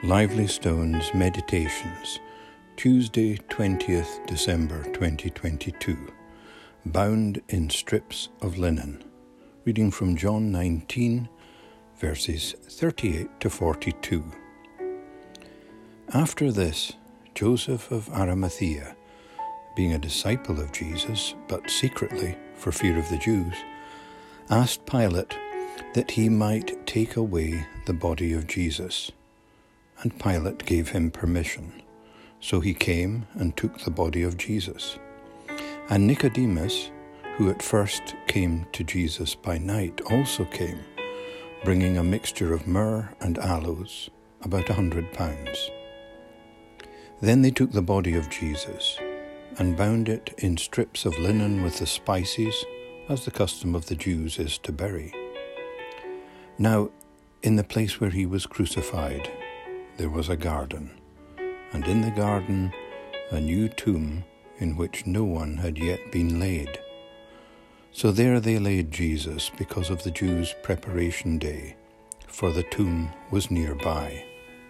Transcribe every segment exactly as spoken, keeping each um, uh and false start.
Lively Stones Meditations, Tuesday, twentieth December twenty twenty-two, Bound in Strips of Linen, reading from John nineteen, verses thirty-eight to forty-two. After this, Joseph of Arimathea, being a disciple of Jesus, but secretly for fear of the Jews, asked Pilate that he might take away the body of Jesus. And Pilate gave him permission. So he came and took the body of Jesus. And Nicodemus, who at first came to Jesus by night, also came, bringing a mixture of myrrh and aloes, about a hundred pounds. Then they took the body of Jesus and bound it in strips of linen with the spices, as the custom of the Jews is to bury. Now, in the place where he was crucified, there was a garden, and in the garden a new tomb in which no one had yet been laid. So there they laid Jesus because of the Jews' preparation day, for the tomb was nearby.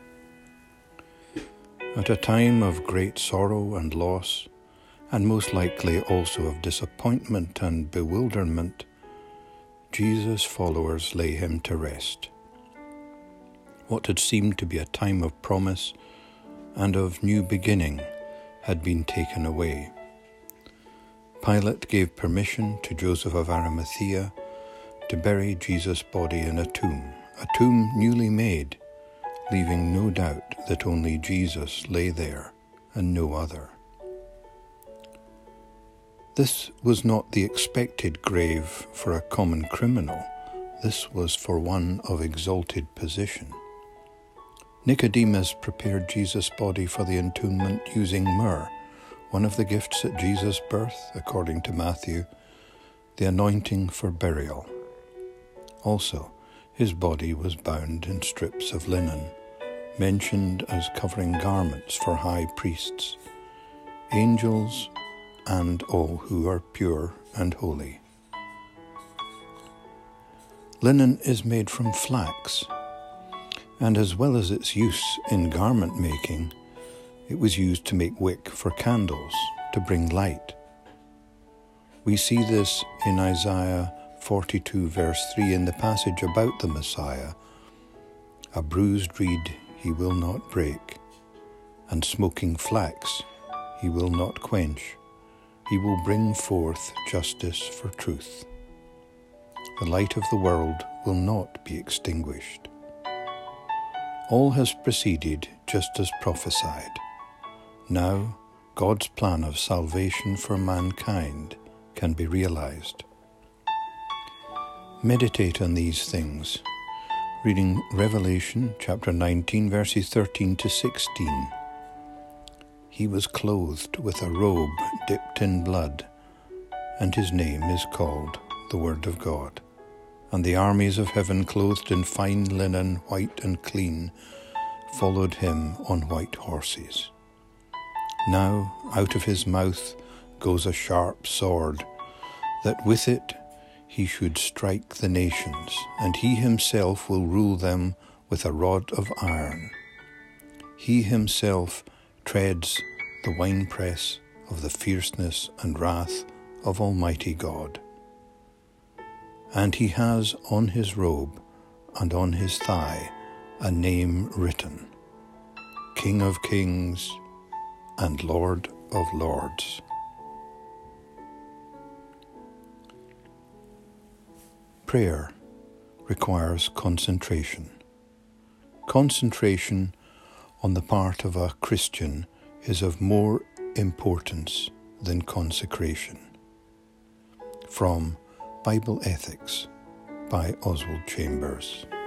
At a time of great sorrow and loss, and most likely also of disappointment and bewilderment, Jesus' followers lay him to rest. What had seemed to be a time of promise and of new beginning had been taken away. Pilate gave permission to Joseph of Arimathea to bury Jesus' body in a tomb, a tomb newly made, leaving no doubt that only Jesus lay there and no other. This was not the expected grave for a common criminal. This was for one of exalted position. Nicodemus prepared Jesus' body for the entombment using myrrh, one of the gifts at Jesus' birth, according to Matthew, the anointing for burial. Also, his body was bound in strips of linen, mentioned as covering garments for high priests, angels, and all who are pure and holy. Linen is made from flax, and as well as its use in garment making, it was used to make wick for candles, to bring light. We see this in Isaiah forty-two verse three in the passage about the Messiah. A bruised reed he will not break, and smoking flax he will not quench. He will bring forth justice for truth. The light of the world will not be extinguished. All has proceeded just as prophesied. Now, God's plan of salvation for mankind can be realized. Meditate on these things, reading Revelation chapter nineteen, verses thirteen to sixteen. He was clothed with a robe dipped in blood, and his name is called the Word of God. And the armies of heaven, clothed in fine linen, white and clean, followed him on white horses. Now out of his mouth goes a sharp sword, that with it he should strike the nations, and he himself will rule them with a rod of iron. He himself treads the winepress of the fierceness and wrath of Almighty God. And he has on his robe and on his thigh a name written, King of Kings and Lord of Lords. Prayer requires concentration. Concentration on the part of a Christian is of more importance than consecration. From Bible Ethics by Oswald Chambers.